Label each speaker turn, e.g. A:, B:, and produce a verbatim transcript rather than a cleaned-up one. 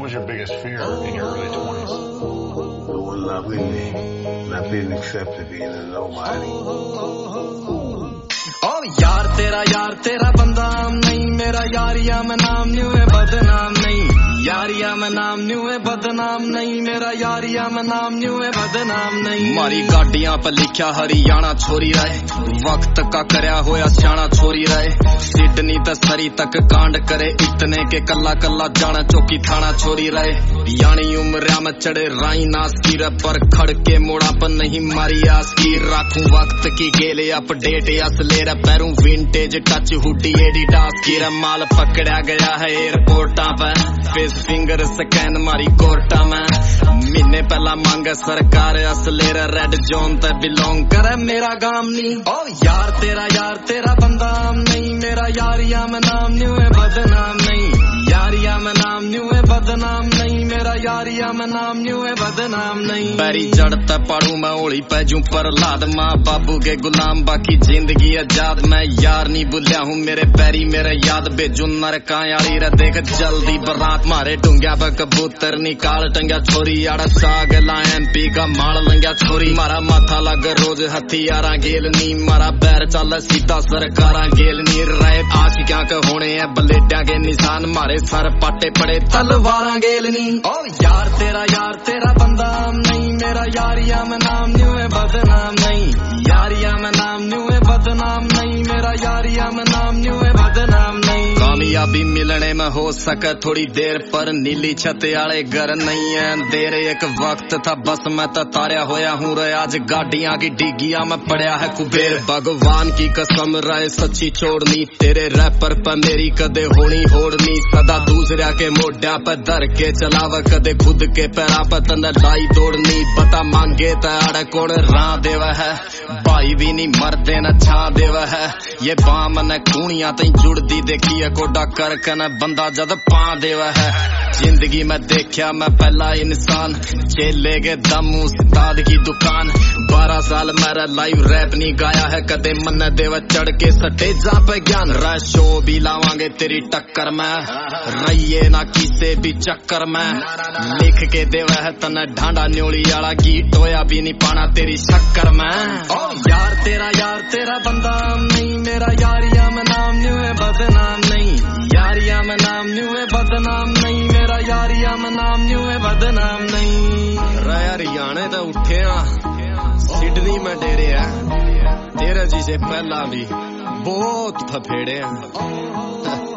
A: was your biggest fear in your early twenties?
B: No one loving me, not being accepted, being a nobody.
C: Oh यार तेरा यार तेरा बंदा नहीं, मेरा यारिया में नाम न्यू है बदनाम नहीं, यारिया में नाम न्यू है बदनाम नहीं, मेरा यारिया में नाम न्यू है बदनाम नहीं। मारी गाड़ियां पर लिखा हरियाणा छोरी रहे, वक्त का करया होया सियाणा छोरी रहे, सिडनी ते सरी तक कांड करे इतने के कल्ला कल्ला जाना चौकी थाना छोरी रहे, यानी उम्र में चढ़े राई नास की पर खड़ के मोड़ा पर नहीं मारी आस की, राखू वक्त की गेले अपडेट असले पैरों विंटेज टच हुडी एडिडास की, माल पकड़ा गया है एयरपोर्टा पे, फेस फिंगर स्कैन मारी कोर्टा में, महीने पहला मांगे सरकार असले रेड जोन ते बिलोंग करे मेरा गाम नहीं। ओ यार तेरा यार तेरा बंदा नहीं, मेरा यारिया में नाम न्यू है बदनाम नहीं, यारिया में नाम न्यू है बदनाम नहीं, मेरा यारिया में नाम न्यू है बदनाम नहीं। पैरी जड़ता पढ़ू मैं ओली पैजू पर लाद, माँ बाबू के गुलाम बाकी जिंदगी आजाद, मैं यार नहीं भूलिया हूँ मेरे पैरी मेरे याद बेजू नरका यारी रे देख जल्दी बरात मारे डूंग्या पर कबूतर निकाल टंग्या छोरी आड़ा साग ला एमपी का माल लंग्या छोरी, मारा माथा लग रोज हथियारा गेल नी, मारा पैर चल सीधा सरकारा गेल नी, रहे आशिकां के होने है बलेटिया के निशान, मारे सर पाटे पड़े तलवारा गेल नी। ओ यार तेरा यार तेरा बंदा नहीं, मेरा यारिया में नाम न्यू है बदनाम नहीं, यारिया में नाम न्यू है बदनाम नहीं, मेरा यारिया में नाम न्यू है बदनाम नहीं। कामयाबी मिलने में हो सके थोड़ी देर पर नीली छत आले घर नहीं है देर, एक वक्त था बस मैं तो तारिया होया हूँ रे, आज गाड़ियां की डिगिया में पड़ा है कुबेर, भगवान की कसम रहे सच्ची छोड़नी, तेरे रैपर पर मेरी कदे होनी होड़नी, सदा दूसरा के मोढ़ा पर धर के चलाव कदे खुद के पैरा पर तंदा लाई तोड़नी, पता मांगे ताड़ कोण राह देवा है, भाई भी नहीं मरदे न छा देवा है, ये बाम न कूणिया तई जुड़दी देखी है कोडा कर कन बंदा जद पा देवा है, जिंदगी में देखा मैं पहला इंसान, चेले के दम उस्ताद की दुकान, बारह साल मेरा लाइव रैप नहीं गाया है कदे, मन देवा चढ़ के स्टेजा पे ज्ञान शो भी लावांगे तेरी टक्कर में, रहिए ना किसे भी चक्कर में, लिख के देवा है तने ढांडा न्योली आला गीत होया भी नहीं पाना तेरी शक्कर में। ओ यार तेरा यार तेरा बंदा नहीं, मेरा यारिया में नाम न्यू है बदनाम नहीं, यारिया में नाम न्यू है बदनाम नहीं, मेरा यारिया में नाम न्यू है बदनाम नहीं। हरियाणे तो उठे सिडनी में डेरे है तेरे जी से पहला भी बहुत थपेड़े हैं।